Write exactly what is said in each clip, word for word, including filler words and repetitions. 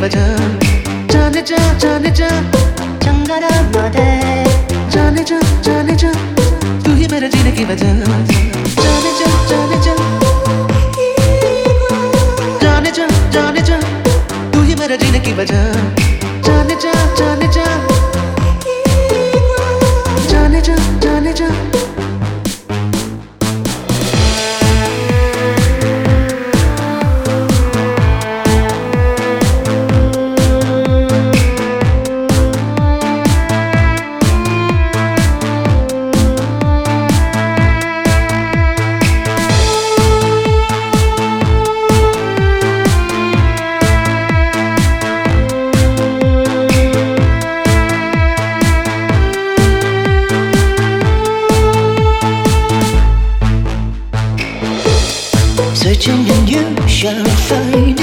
वजह, जाने जा जाने जा चंगारा मादे, जाने जा जाने जा तू ही मेरे जीने की वजह, जाने जा जाने जा जाने जा जाने जा तू ही मेरे जीने की वजह, जाने जा जाने जा जाने जा जाने जा searching and you shall find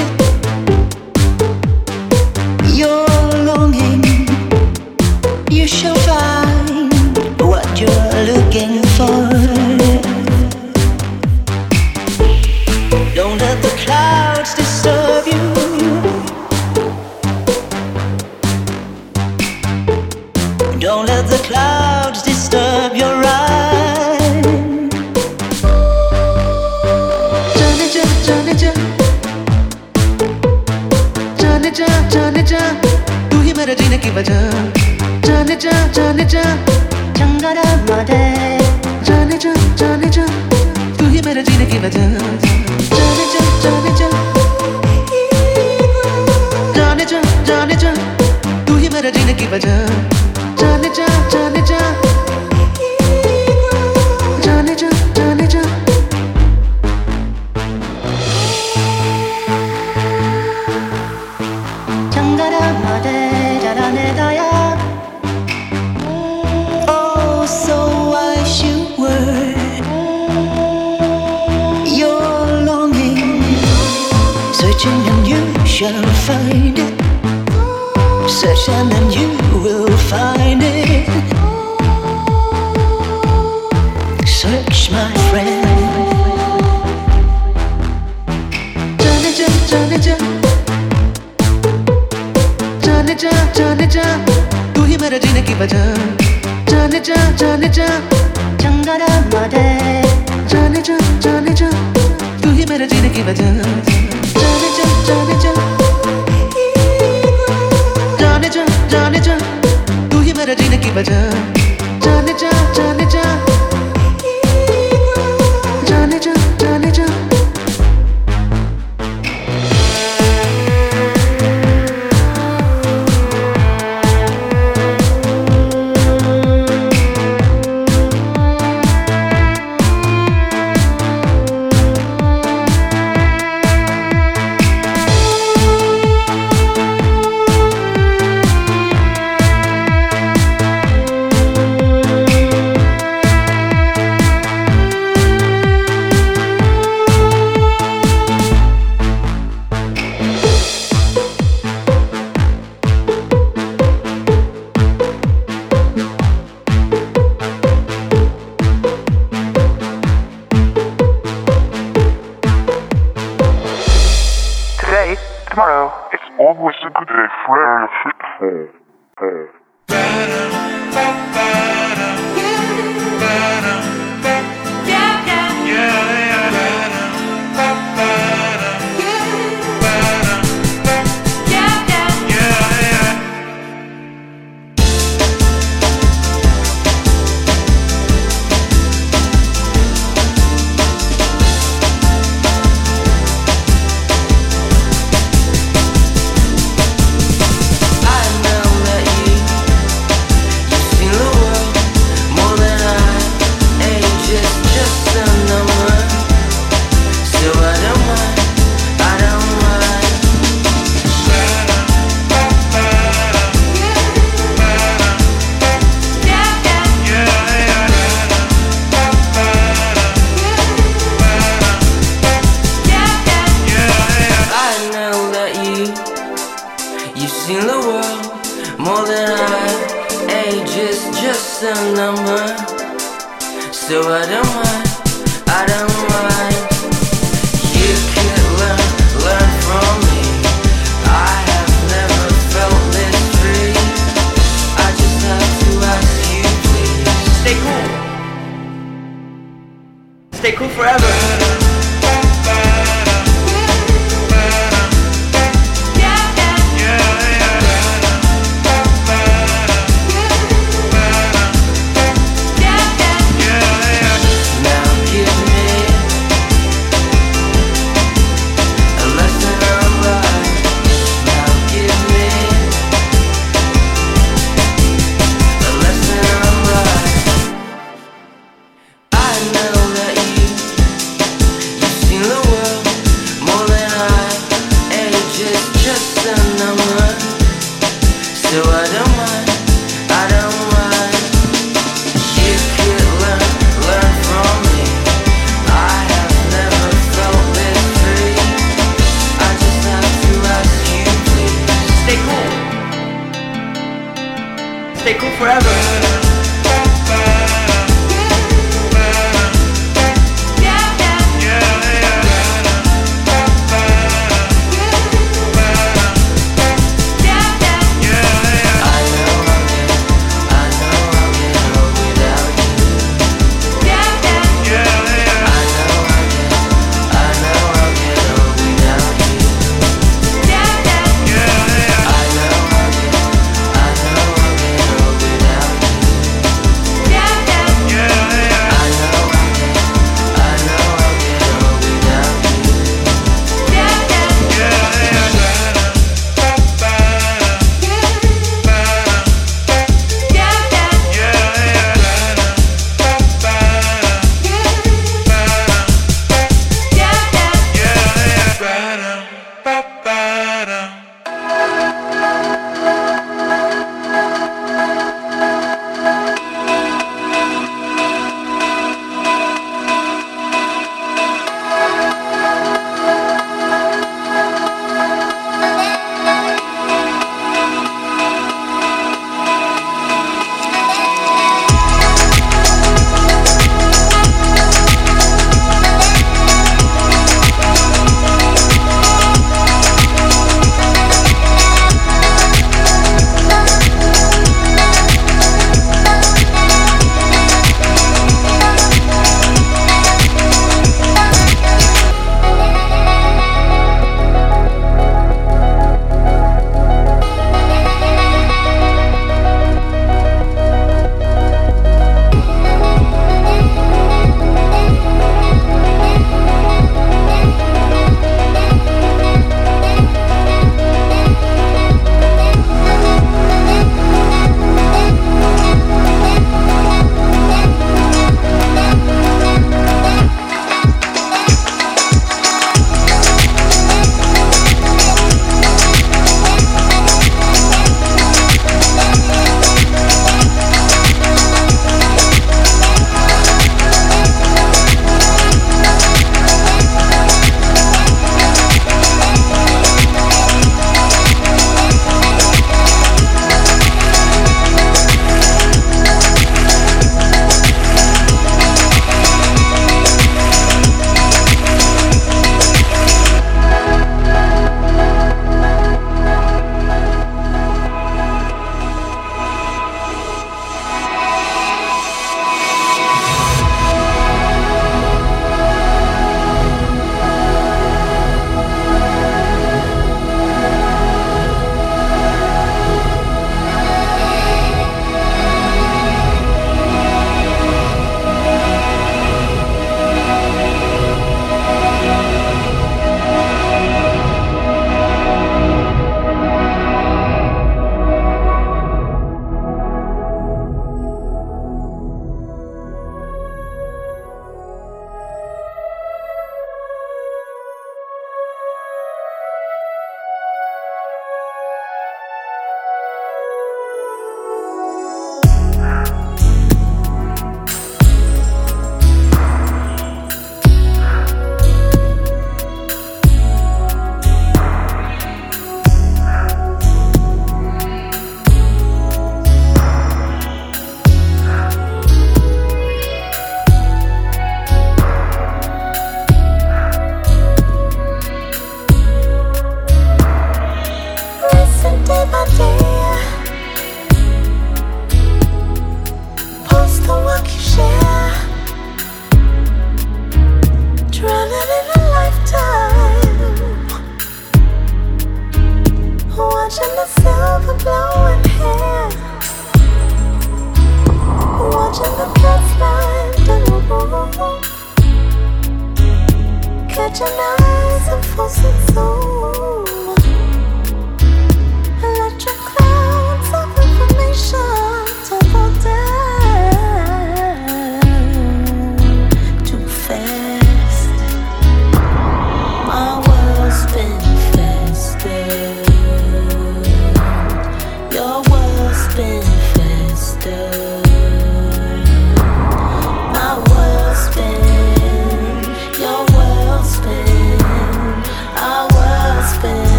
your longing. You shall find what you're looking for. Don't let the clouds disturb you. Don't let the clouds disturb your eyes. जाने जा जाने जा जाने जा तू ही मेरे जीने की वजह, जाने जा जाने जा चंगारा मादे, जाने जा जाने जा तू ही मेरे जीने की वजह, जाने जा जाने जा जाने जा जाने जा तू ही मेरे जीने की वजह, जाने जा जाने जा जाने जा जाने जा चंगारा मादे जाने दाया. Oh, so wish you were your longing. Searching and you shall find it. Search and then you will find it. Search, my friend. जाने जा जाने जा जाने जा जाने जा तू ही मेरे जीने की वजह, जाने जा जाने जा चंगारा मादे, जाने जा जाने जा तू ही मेरे जीने की वजह, जाने जा जाने जा जाने जा जाने जा तू ही मेरे जीने की वजह, जाने जा जाने जा जाने जा जाने जा Tomorrow, it's always a good day for a fit a number, so I don't mind, I don't mind. You could learn, learn from me. I have never Stay cool forever.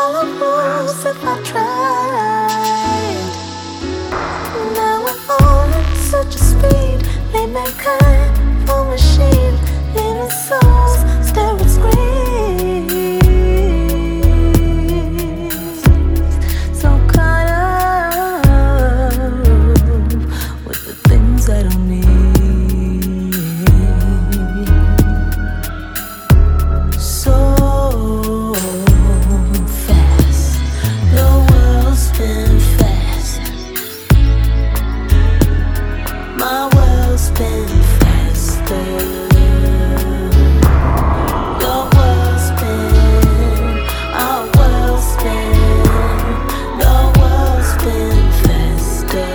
follow rules if I tried. Now we're all in such a speed, made mankind for machine, leaving souls stare at screens. So caught up with the things I don't need. So fast, the world's spin fast. My world's spin faster. Your world spin, our world spin. The world spin faster.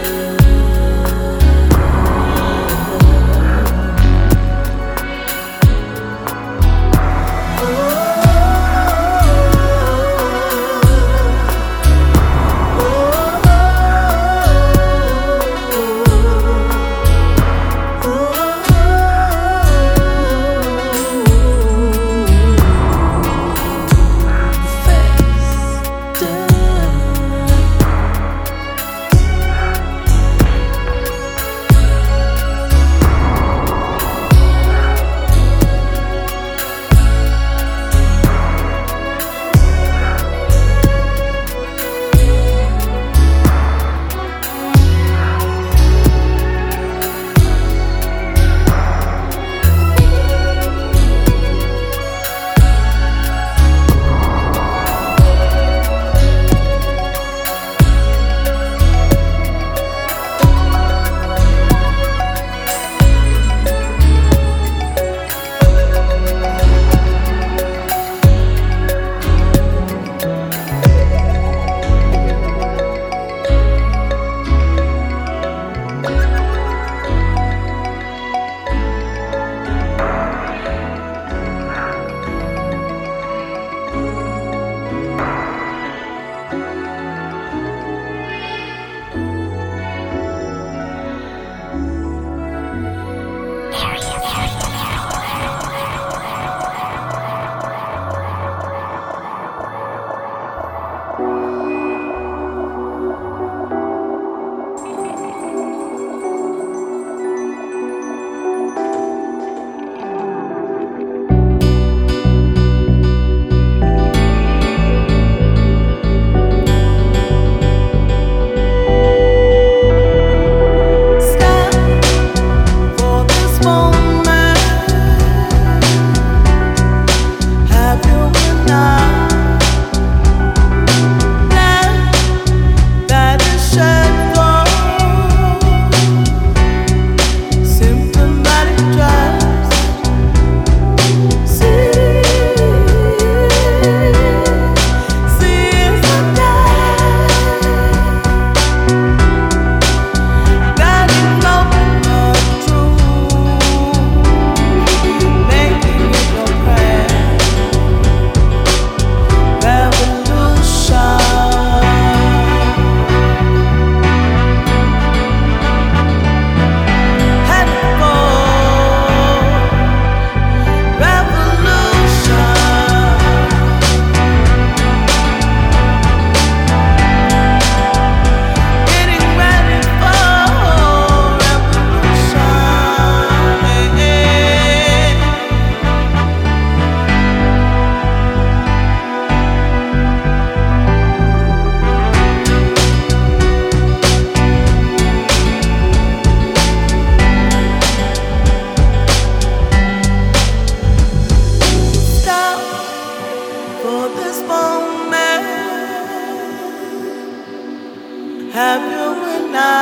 Have you and I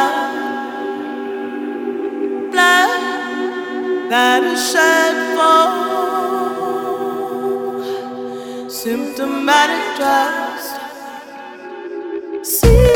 blood that is shed for symptomatic trust? See.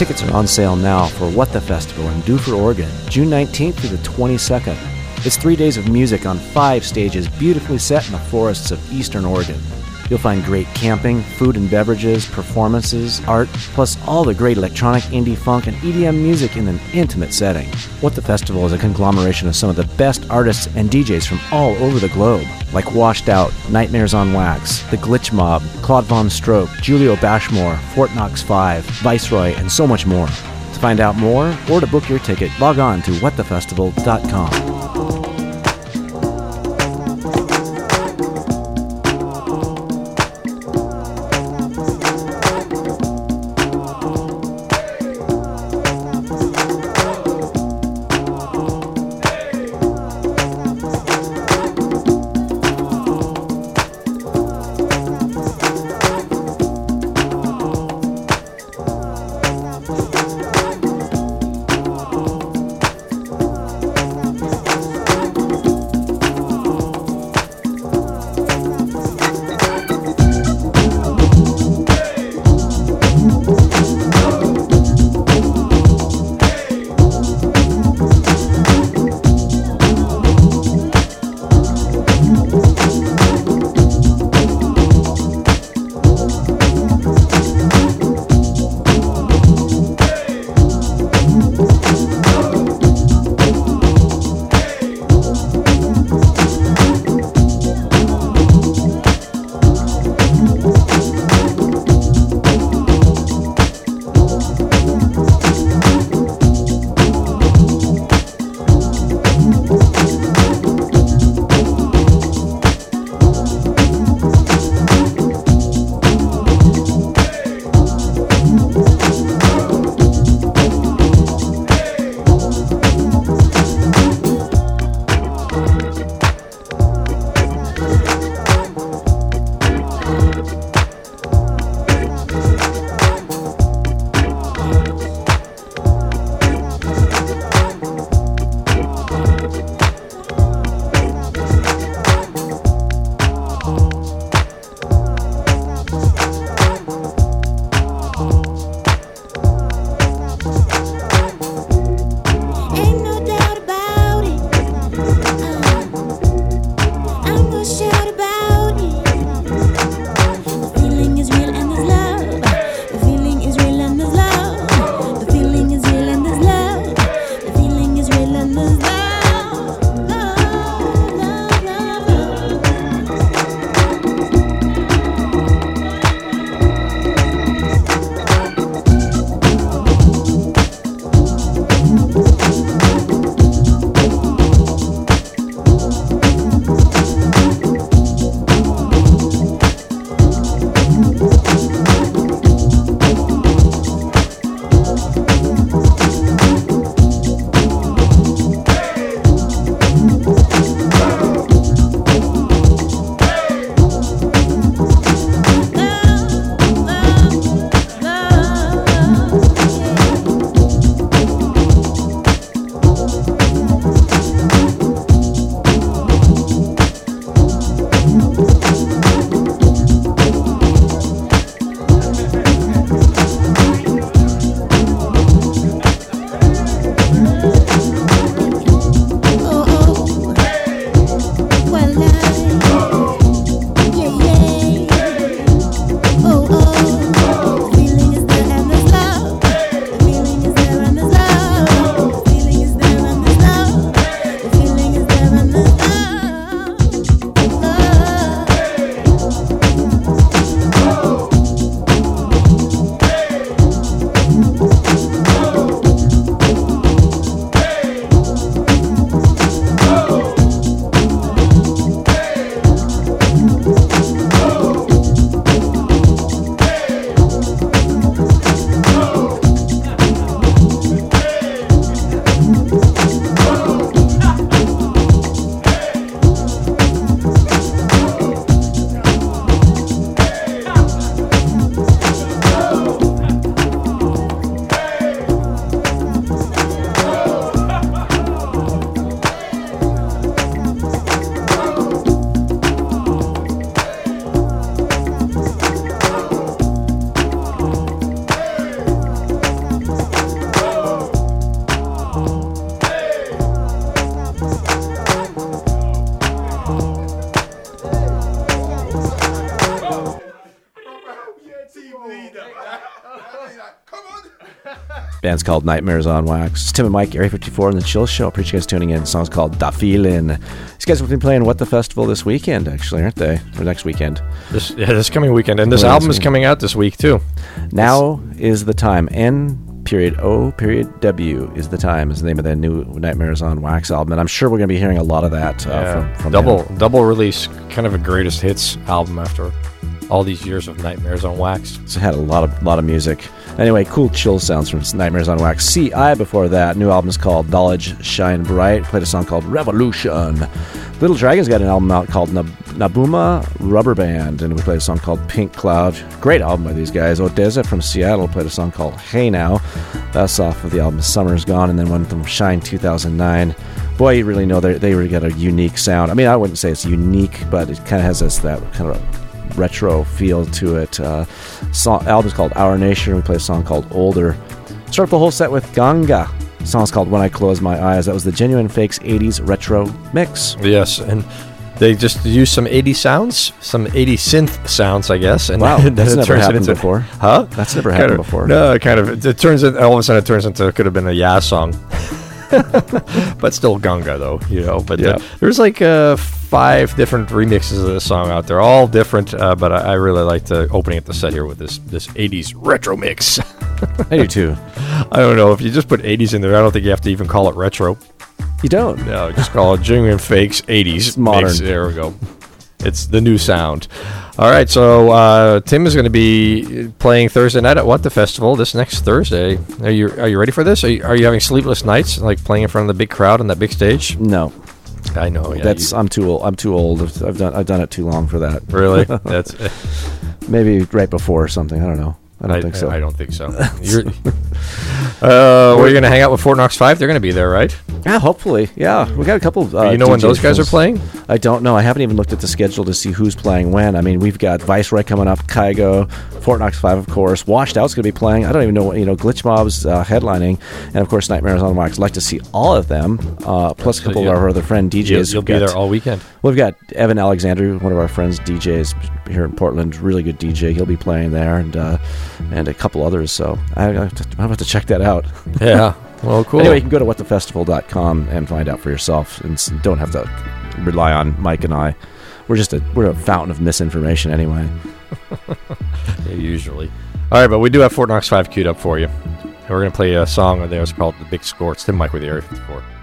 Tickets are on sale now for What the Festival in Duffer, Oregon, June nineteenth through the twenty-second. It's three days of music on five stages beautifully set in the forests of eastern Oregon. You'll find great camping, food and beverages, performances, art, plus all the great electronic, indie, funk, and E D M music in an intimate setting. What the Festival is a conglomeration of some of the best artists and D Js from all over the globe, like Washed Out, Nightmares on Wax, The Glitch Mob, Claude Von Stroke, Julio Bashmore, Fort Knox five, Viceroy, and so much more. To find out more, or to book your ticket, log on to what the festival dot com. Band's called Nightmares on Wax. It's Tim and Mike, Area fifty-four on The Chill Show. Appreciate you guys tuning in. The song's called Da Feelin'. These guys will be playing What the Festival this weekend, actually, aren't they? Or next weekend. This, yeah, this coming weekend. And this Oh, album this is coming out this week, too. Now is the time. N period O period W is the time is the name of the new Nightmares on Wax album. And I'm sure we're going to be hearing a lot of that uh, Yeah. from, from double him. double release, kind of a greatest hits album after all these years of Nightmares on Wax. It's had a lot of lot of music. Anyway, cool chill sounds from Nightmares on Wax. C I before that. New album is called Knowledge Shine Bright. Played a song called Revolution. Little Dragon's got an album out called Nab- Nabuma Rubber Band, and we played a song called Pink Cloud. Great album by these guys. Odessa from Seattle played a song called Hey Now. That's off of the album Summer's Gone, and then one from Shine two thousand nine. Boy, you really know they they really got a unique sound. I mean, I wouldn't say it's unique, but it kind of has this that kind of a retro feel to it. Uh, song, album's called Our Nation. We play a song called Older. Start the whole set with Ganga. The song's called When I Close My Eyes. That was the Genuine Fakes eighties retro mix. Yes, and they just use some eighties sounds, some eighties synth sounds, I guess. And Wow, then that's it never turns it happened into, before. Huh? That's never Kind happened of- before. No, kind of. It, it turns it all of a sudden it turns into it could have been a Yeah song. But still Gunga though, you know. But Yeah. uh, there's like uh, five different remixes of this song out there, all different. Uh, but I, I really liked uh, opening up the set here with this this eighties retro mix. I do too. I don't know if you just put eighties in there. I don't think you have to even call it retro. You don't. No, just call it Genuine Fakes eighties. It's modern. Mix. There we go. It's the new sound. All right, so uh, Tim is going to be playing Thursday night at What the Festival this next Thursday. Are you are you ready for this? Are you, are you having sleepless nights, like playing in front of the big crowd on that big stage? No, I know. Yeah, that's you- I'm too old. I'm too old. I've I've done I've done it too long for that. really. That's. Maybe right before or something. I don't know. I don't I think so. I don't think so. You're, uh, we're going to hang out with Fort Knox Five. They're going to be there, right? Yeah, hopefully. Yeah, we got a couple. Uh, you know when D J those guys are shows. playing? I don't know. I haven't even looked at the schedule to see who's playing when. I mean, we've got Viceroy coming up, Kygo, Fort Knox Five, of course. Washed Out's going to be playing. I don't even know what, you know, Glitch Mob's uh, headlining. And, of course, Nightmares on Wax. I'd like to see all of them, uh, plus a couple you'll- of our other friend D Js. You'll, We've you'll be got- there all weekend. We've got Evan Alexander, one of our friends, D Js here in Portland. Really good D J. He'll be playing there, and uh, and a couple others. So I, I have to, I'm about to check that out. Yeah. Well, cool. Anyway, you can go to what the festival dot com and find out for yourself, and s- don't have to rely on Mike and I. We're just a we're a fountain of misinformation anyway. Yeah, usually. All right, but we do have Fort Knox Five queued up for you. And we're going to play a song on there. It's called The Big Score. It's Tim Mike with the Area fifty-four.